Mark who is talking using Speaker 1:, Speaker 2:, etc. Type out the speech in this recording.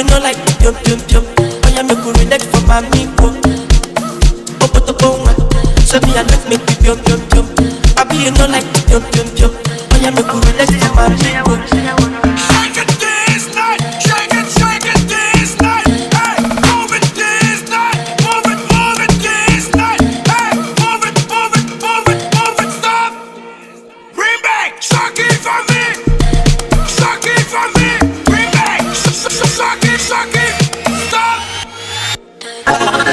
Speaker 1: no like pium pium pium. Oh yeah, me could relax for my amigo. Opo to go. So me I like me pium pium pium. I be no like pium pium pium. Oh yeah, me could relax for my amigo.
Speaker 2: Shake it this night, shake it this night. Hey, move it this night, move it this night. Hey, move it, stop. Bring back, suck it for me, suck it for me. Bring back, suck it, stop.